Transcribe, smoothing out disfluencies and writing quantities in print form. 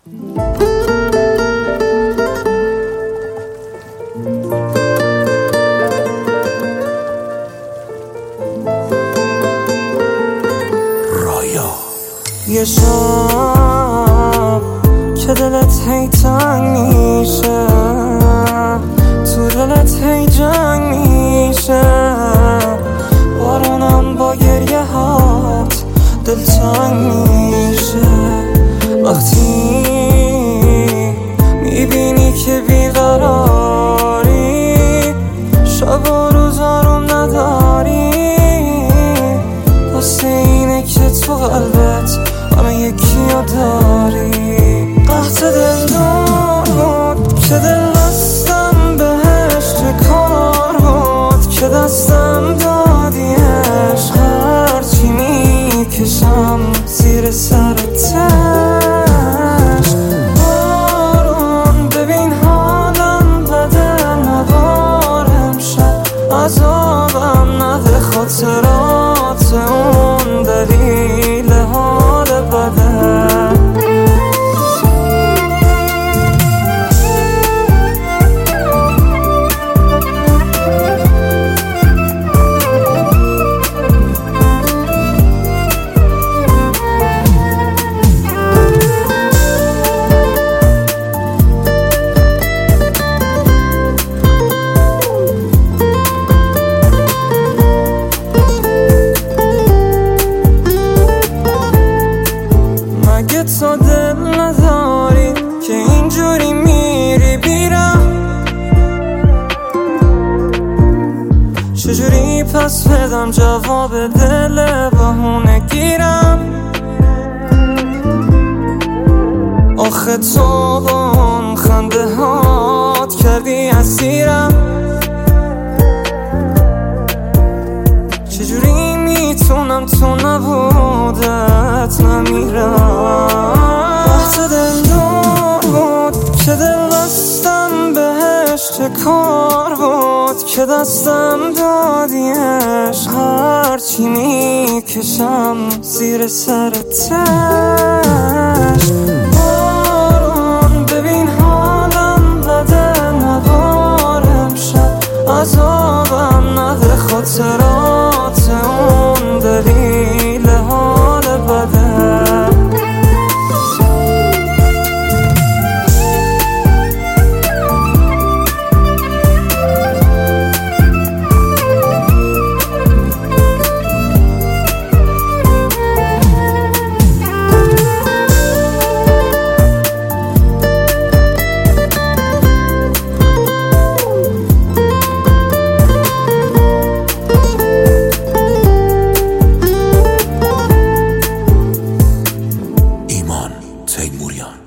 یه شب که دلت هی تنگ میشه، تو دلت هی جنگ میشه، بارونم با گریه هات دلتنگ میشه. وقتی میبینی که بیقراری، شب و روز آروم نداری، واسه اینه که تو قلبت همه یکی رو داری. قحط دل دار بود که دل دستم بهش چه کار بود که دستم دادیش، هرچی میکشم زیر سرتش. بارون ببین حالم بده، نبار امشب عذابم نده، خاطرات اون دلیل حال بده. تو دل نداری که اینجوری میری بیرم، چجوری پس بدم جواب دل بهونه گیرم؟ آخه تو با اون خنده هات کردی اسیرم، چجوری میتونم تو نبودت نمیرم؟ وقت دل دور بود که دل دستم بهش چه کار بود که دستم دادیش، هرچی میکشم زیر سرتش. بارون ببین حالم بده، نبار امشب عذابم نده، خاطرات اون دلیل حال بده. تیموریان